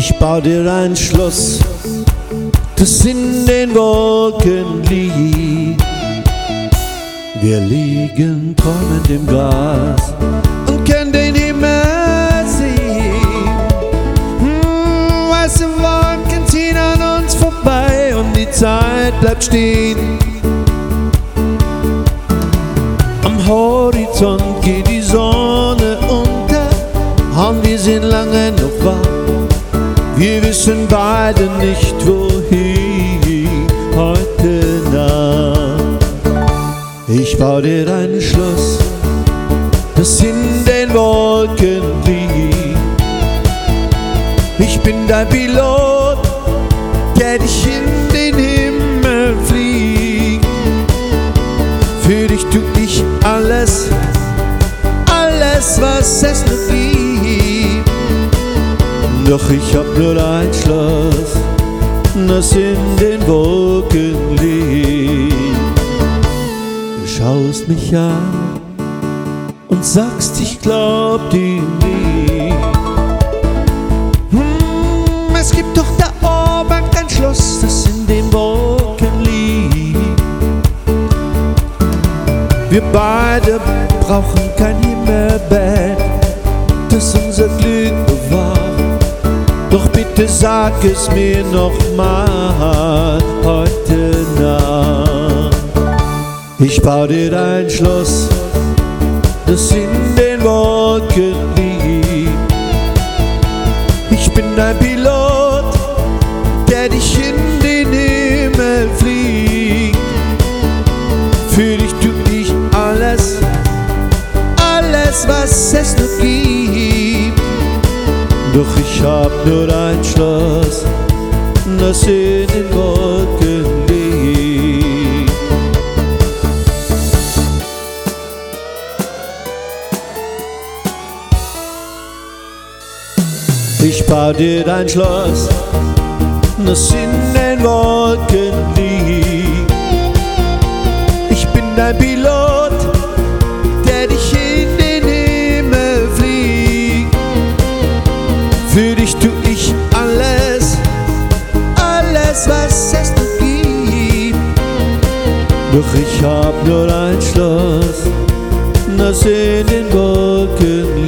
Ich bau dir ein Schloss, das in den Wolken liegt. Wir liegen träumend im Gras und können den Himmel sehen. Weiße Wolken ziehen an uns vorbei und die Zeit bleibt stehen. Am Horizont geht die Sonne unter und wir sind lange noch wach. Wir wissen beide nicht, wohin heute Nacht. Ich bau dir ein Schloss, das in den Wolken liegt. Ich bin dein Pilot, der dich in den Himmel fliegt. Für dich tu ich alles, alles, was es nur gibt. Doch ich hab nur ein Schloss, das in den Wolken liegt. Du schaust mich an und sagst, ich glaub dir nicht. Es gibt doch da oben ein Schloss, das in den Wolken liegt. Wir beide brauchen kein Himmelbett, das unser Glück bewahrt. Doch bitte sag es mir noch mal heute Nacht. Ich bau dir ein Schloss, das in den Wolken liegt. Ich bin dein Pilot, der dich in den Himmel fliegt. Für dich tu ich alles, alles, was es nur gibt. Doch ich hab nur ein Schloss, das in den Wolken liegt. Ich bau dir ein Schloss, das in den Wolken liegt. Ich bin dein Pilot, der dich in den Himmel fliegt. Für dich tu ich alles, alles, was es nur gibt. Doch ich hab nur ein Schloss, das in den Wolken liegt.